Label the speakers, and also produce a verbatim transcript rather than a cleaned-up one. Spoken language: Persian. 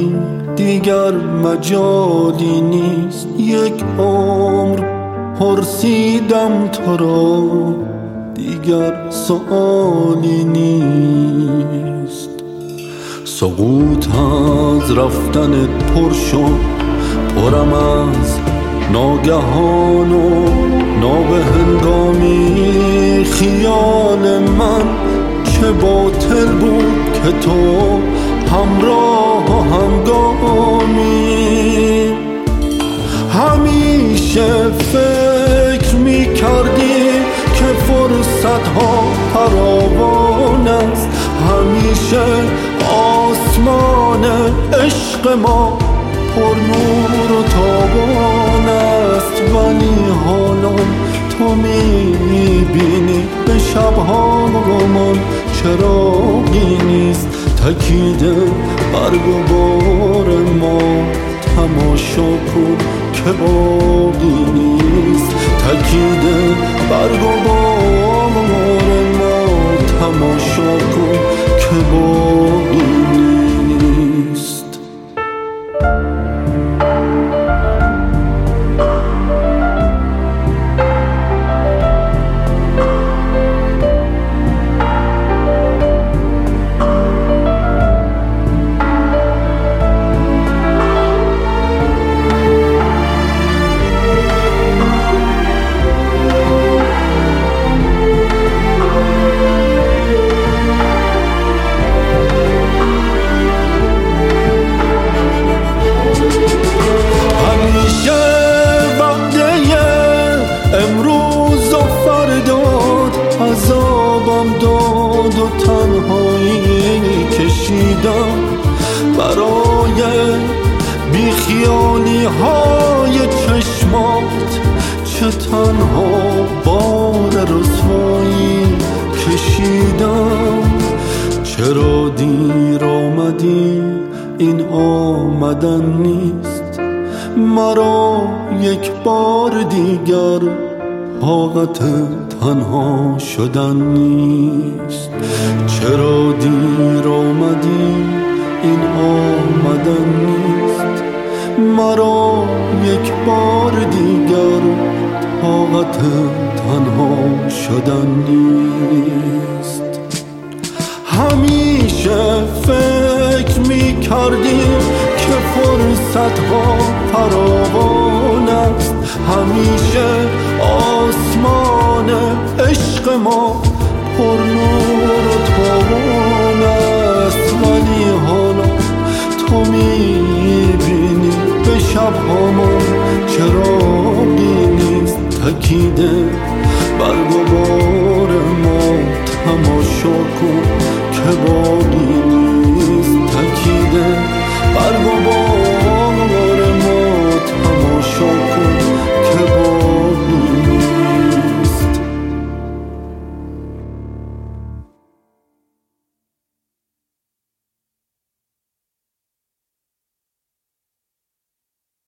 Speaker 1: رفتی دیگر مجالی نیست. یک عمر پرسیدم تو را دیگر سؤالی نیست. سقوط از رفتنت پر شد، پرم از ناگهان و نابهنگامی. خیال من چه باطل بود که تو همراه و همگامی. همیشه فکر می کردی که فرصت ها فراوان است، همیشه آسمان عشق ما پر نور و تابان است. ولی حالا تو می بینی به شبهامان چراغی نیست. تکیده برگ و بار ما تماشا کن که باقی نیست. تکیده برگ و بار ما تماشا کن که باقی نیست. امروز و فرداد عذابم داد و تنهایی کشیدم برای بیخیالی های چشمات. چه تنها بار رسوایی کشیدم. چرا دیر آمدی این آمدن نیست. مرا یک بار دیگر طاقت تنها شدن نیست. چرا دیر آمدی این آمدن نیست. مرا یک بار دیگر طاقت تنها شدن نیست. همیشه فکر می کردیم که فرصت ها فراوان است، همیشه آسمان عشق ما پر نور و تابان است. ولی حالا تو می بینی به شبهامان چراغی نیست. تکیده برگ و بار ما تماشا کن که با